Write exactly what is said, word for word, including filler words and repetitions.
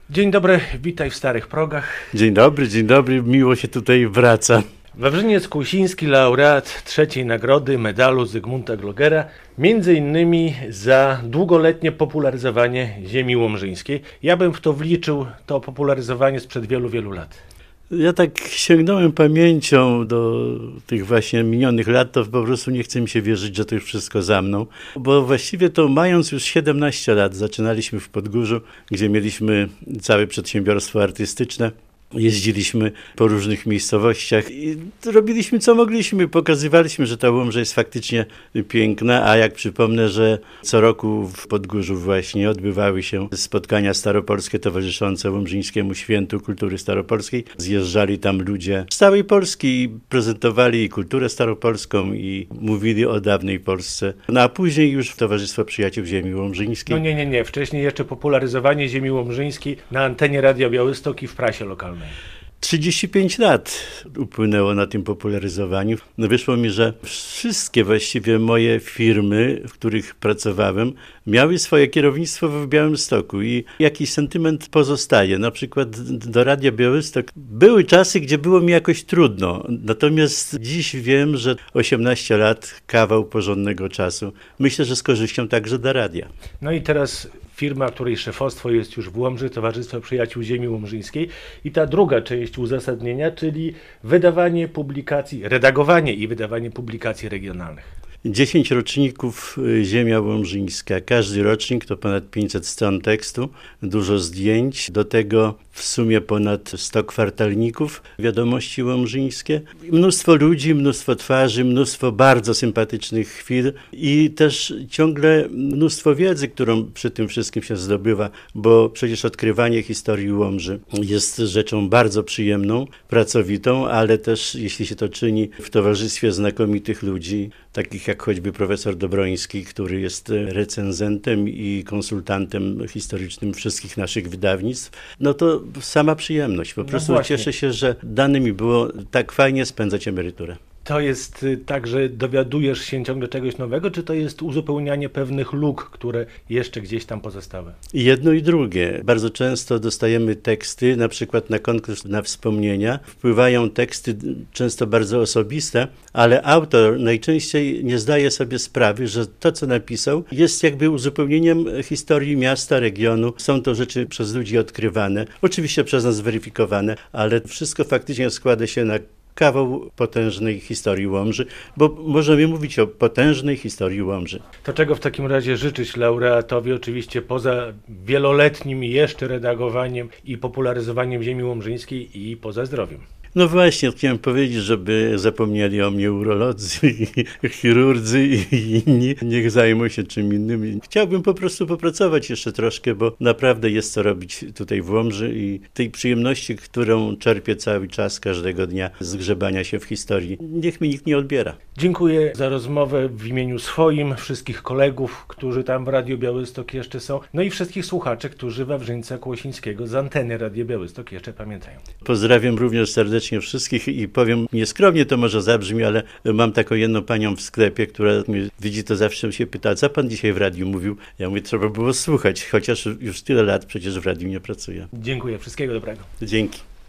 Dzień dobry, witaj w Starych Progach. Dzień dobry, dzień dobry, miło się tutaj wraca. Wawrzyniec Kusiński, laureat trzeciej nagrody medalu Zygmunta Glogera, między innymi za długoletnie popularyzowanie ziemi łomżyńskiej. Ja bym w to wliczył to popularyzowanie sprzed wielu, wielu lat. Ja tak sięgnąłem pamięcią do tych właśnie minionych lat, to po prostu nie chce mi się wierzyć, że to już wszystko za mną, bo właściwie to mając już siedemnaście lat, zaczynaliśmy w Podgórzu, gdzie mieliśmy całe przedsiębiorstwo artystyczne. Jeździliśmy po różnych miejscowościach i robiliśmy co mogliśmy, pokazywaliśmy, że ta Łomża jest faktycznie piękna, a jak przypomnę, że co roku w Podgórzu właśnie odbywały się spotkania staropolskie towarzyszące Łomżyńskiemu Świętu Kultury Staropolskiej. Zjeżdżali tam ludzie z całej Polski i prezentowali i kulturę staropolską i mówili o dawnej Polsce. No a później już Towarzystwo Przyjaciół Ziemi Łomżyńskiej. No nie, nie, nie. Wcześniej jeszcze popularyzowanie ziemi łomżyńskiej na antenie Radia Białystok i w prasie lokalnej. trzydzieści pięć lat upłynęło na tym popularyzowaniu. No wyszło mi, że wszystkie właściwie moje firmy, w których pracowałem, miały swoje kierownictwo w Białymstoku i jakiś sentyment pozostaje. Na przykład do Radia Białystok były czasy, gdzie było mi jakoś trudno. Natomiast dziś wiem, że osiemnaście lat, kawał porządnego czasu. Myślę, że z korzyścią także dla radia. No i teraz firma, której szefostwo jest już w Łomży, Towarzystwo Przyjaciół Ziemi Łomżyńskiej. I ta druga część uzasadnienia, czyli wydawanie publikacji, redagowanie i wydawanie publikacji regionalnych. dziesięć roczników Ziemia Łomżyńska. Każdy rocznik to ponad pięćset stron tekstu, dużo zdjęć, do tego w sumie ponad sto kwartalników, wiadomości łomżyńskie. Mnóstwo ludzi, mnóstwo twarzy, mnóstwo bardzo sympatycznych chwil i też ciągle mnóstwo wiedzy, którą przy tym wszystkim się zdobywa, bo przecież odkrywanie historii Łomży jest rzeczą bardzo przyjemną, pracowitą, ale też jeśli się to czyni w towarzystwie znakomitych ludzi, takich jak choćby profesor Dobroński, który jest recenzentem i konsultantem historycznym wszystkich naszych wydawnictw, no to sama przyjemność. Po prostu no cieszę się, że dane mi było tak fajnie spędzać emeryturę. To jest tak, że dowiadujesz się ciągle czegoś nowego, czy to jest uzupełnianie pewnych luk, które jeszcze gdzieś tam pozostały? Jedno i drugie. Bardzo często dostajemy teksty, na przykład na konkurs na wspomnienia. Wpływają teksty często bardzo osobiste, ale autor najczęściej nie zdaje sobie sprawy, że to, co napisał, jest jakby uzupełnieniem historii miasta, regionu. Są to rzeczy przez ludzi odkrywane, oczywiście przez nas zweryfikowane, ale wszystko faktycznie składa się na kawał potężnej historii Łomży, bo możemy mówić o potężnej historii Łomży. To czego w takim razie życzyć laureatowi, oczywiście poza wieloletnim jeszcze redagowaniem i popularyzowaniem ziemi łomżyńskiej i poza zdrowiem? No właśnie, chciałem powiedzieć, żeby zapomnieli o mnie urolodzy, chirurdzy i inni. Niech zajmą się czym innym. Chciałbym po prostu popracować jeszcze troszkę, bo naprawdę jest co robić tutaj w Łomży i tej przyjemności, którą czerpię cały czas, każdego dnia z grzebania się w historii, niech mi nikt nie odbiera. Dziękuję za rozmowę w imieniu swoim, wszystkich kolegów, którzy tam w Radiu Białystok jeszcze są, no i wszystkich słuchaczy, którzy Wawrzyńca Kłosińskiego z anteny Radia Białystok jeszcze pamiętają. Pozdrawiam również serdecznie wszystkich i powiem nieskromnie, to może zabrzmi, ale mam taką jedną panią w sklepie, która mnie widzi, to zawsze się pyta, co pan dzisiaj w radiu mówił? Ja mówię, trzeba było słuchać, chociaż już tyle lat przecież w radiu nie pracuję. Dziękuję, wszystkiego dobrego. Dzięki.